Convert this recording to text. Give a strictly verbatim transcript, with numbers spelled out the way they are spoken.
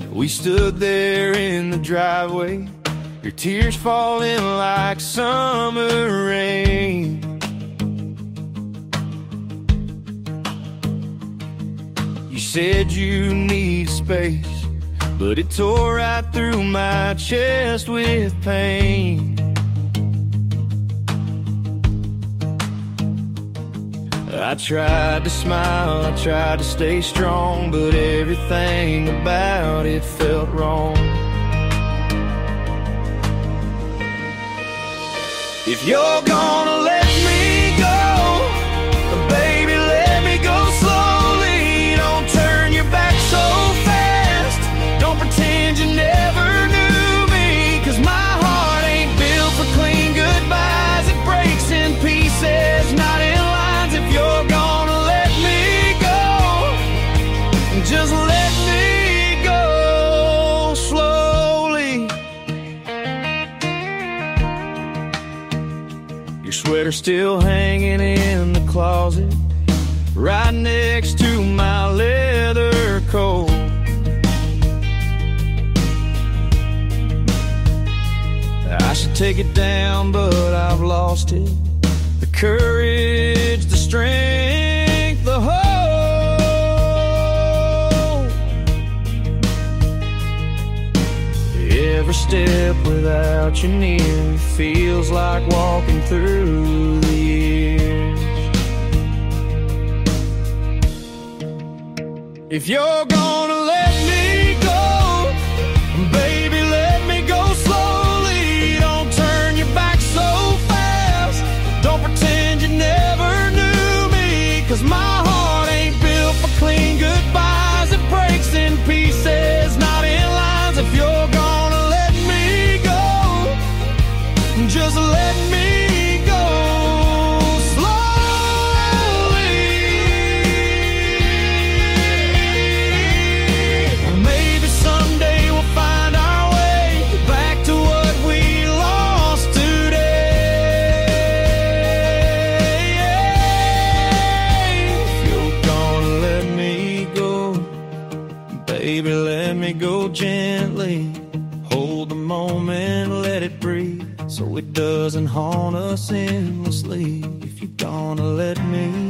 We stood there in the driveway, your tears falling like summer rain. You said you need space, but it tore right through my chest with pain. I tried to smile, I tried to stay strong, but everything about it felt wrong. If you're gonna let me go, baby, let me go slowly. Don't turn your back so fast. Don't pretend you never knew me, 'cause my heart ain't built for clean goodbyes. It breaks in pieces, not in lines. If you're gonna let me go, just let me go slowly. Your sweater still hanging in the closet, right next to my leather coat. I should take it down, but I've lost it. The courage, the strength, the hope. Every step without you near feels like walking through the years. If you're gonna let me go, baby, let me go slowly. Don't turn your back so fast. Don't pretend you never knew me, 'cause my heart ain't built for clean goodbyes. It breaks in pieces, not in lines. If you're gonna let me go, just let me go slowly. Maybe someday we'll find our way back to what we lost today. If you're gonna let me go, baby, let me go gently. Hold the moment, let it breathe, so it doesn't haunt us endlessly. If you're gonna let me